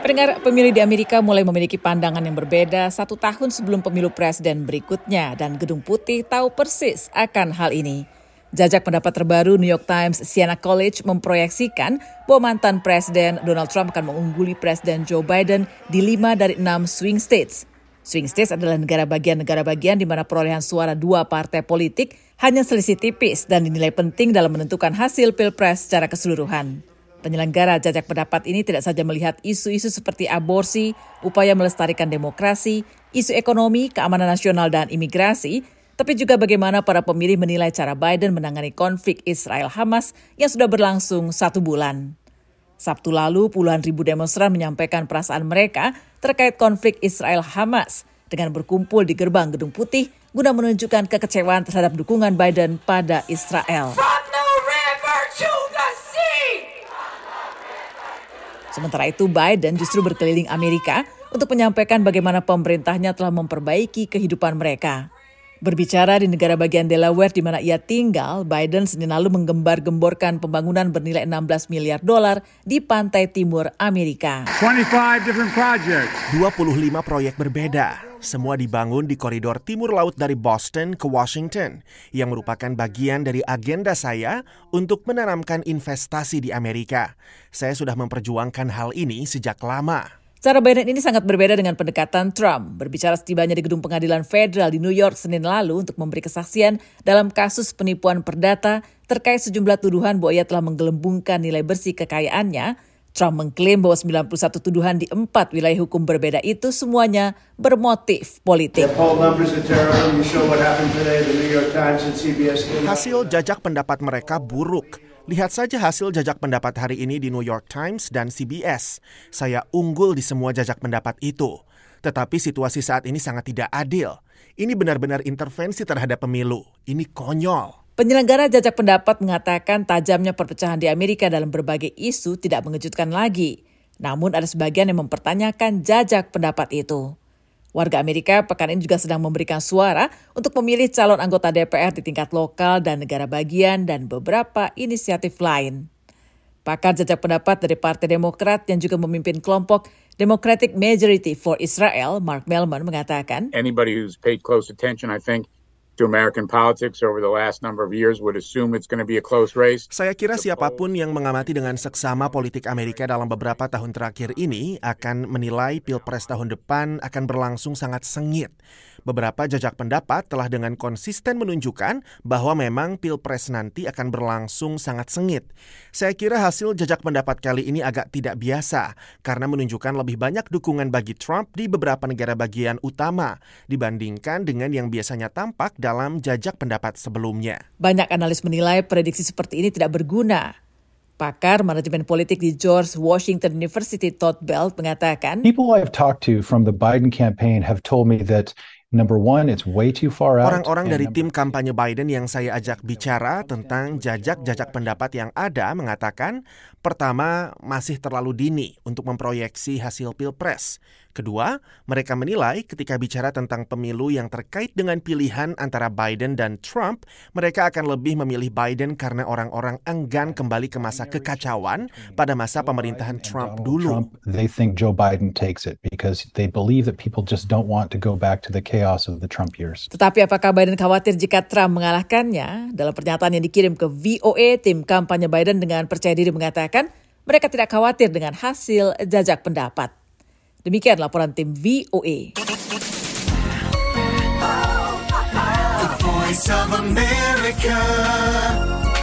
Pendengar, pemilih di Amerika mulai memiliki pandangan yang berbeda 1 tahun sebelum pemilu presiden berikutnya dan Gedung Putih tahu persis akan hal ini. Jajak pendapat terbaru New York Times Siena College memproyeksikan bahwa mantan Presiden Donald Trump akan mengungguli Presiden Joe Biden di 5 dari 6 swing states. Swing states adalah negara bagian di mana perolehan suara 2 partai politik hanya selisih tipis dan dinilai penting dalam menentukan hasil pilpres secara keseluruhan. Penyelenggara jajak pendapat ini tidak saja melihat isu-isu seperti aborsi, upaya melestarikan demokrasi, isu ekonomi, keamanan nasional dan imigrasi, tapi juga bagaimana para pemilih menilai cara Biden menangani konflik Israel-Hamas yang sudah berlangsung 1 bulan. Sabtu lalu, puluhan ribu demonstran menyampaikan perasaan mereka terkait konflik Israel-Hamas dengan berkumpul di gerbang Gedung Putih guna menunjukkan kekecewaan terhadap dukungan Biden pada Israel. Sementara itu, Biden justru berkeliling Amerika untuk menyampaikan bagaimana pemerintahnya telah memperbaiki kehidupan mereka. Berbicara di negara bagian Delaware di mana ia tinggal, Biden Senin lalu menggembar-gemborkan pembangunan bernilai $16 miliar di pantai timur Amerika. 25 proyek berbeda, semua dibangun di koridor timur laut dari Boston ke Washington, yang merupakan bagian dari agenda saya untuk menanamkan investasi di Amerika. Saya sudah memperjuangkan hal ini sejak lama. Cara Biden ini sangat berbeda dengan pendekatan Trump. Berbicara setibanya di gedung pengadilan federal di New York Senin lalu untuk memberi kesaksian dalam kasus penipuan perdata terkait sejumlah tuduhan bahwa ia telah menggelembungkan nilai bersih kekayaannya, Trump mengklaim bahwa 91 tuduhan di 4 wilayah hukum berbeda itu semuanya bermotif politik. Hasil jajak pendapat mereka buruk. Lihat saja hasil jajak pendapat hari ini di New York Times dan CBS. Saya unggul di semua jajak pendapat itu. Tetapi situasi saat ini sangat tidak adil. Ini benar-benar intervensi terhadap pemilu. Ini konyol. Penyelenggara jajak pendapat mengatakan tajamnya perpecahan di Amerika dalam berbagai isu tidak mengejutkan lagi. Namun ada sebagian yang mempertanyakan jajak pendapat itu. Warga Amerika pekan ini juga sedang memberikan suara untuk memilih calon anggota DPR di tingkat lokal dan negara bagian dan beberapa inisiatif lain. Pakar jajak pendapat dari Partai Demokrat yang juga memimpin kelompok Democratic Majority for Israel, Mark Mellman, mengatakan, Anybody who's paid close attention, I think, to American politics over the last number of years would assume it's going to be a close race. Saya kira siapapun yang mengamati dengan seksama politik Amerika dalam beberapa tahun terakhir ini akan menilai Pilpres tahun depan akan berlangsung sangat sengit. Beberapa jajak pendapat telah dengan konsisten menunjukkan bahwa memang Pilpres nanti akan berlangsung sangat sengit. Saya kira hasil jajak pendapat kali ini agak tidak biasa karena menunjukkan lebih banyak dukungan bagi Trump di beberapa negara bagian utama dibandingkan dengan yang biasanya tampak dalam jajak pendapat sebelumnya. Banyak analis menilai prediksi seperti ini tidak berguna. Pakar manajemen politik di George Washington University, Todd Belt, mengatakan, People I've talked to from the Biden campaign have told me that number one, it's way too far out. Orang-orang dari tim kampanye Biden yang saya ajak bicara tentang jajak-jajak pendapat yang ada mengatakan, pertama, masih terlalu dini untuk memproyeksi hasil Pilpres. Kedua, mereka menilai ketika bicara tentang pemilu yang terkait dengan pilihan antara Biden dan Trump, mereka akan lebih memilih Biden karena orang-orang enggan kembali ke masa kekacauan pada masa pemerintahan Trump dulu. They think Joe Biden takes it because they believe that people just don't want to go back to the chaos of the Trump years. Tetapi apakah Biden khawatir jika Trump mengalahkannya? Dalam pernyataan yang dikirim ke VOA, tim kampanye Biden dengan percaya diri mengatakan mereka tidak khawatir dengan hasil jajak pendapat. Demikian laporan tim VOA. The Voice of America.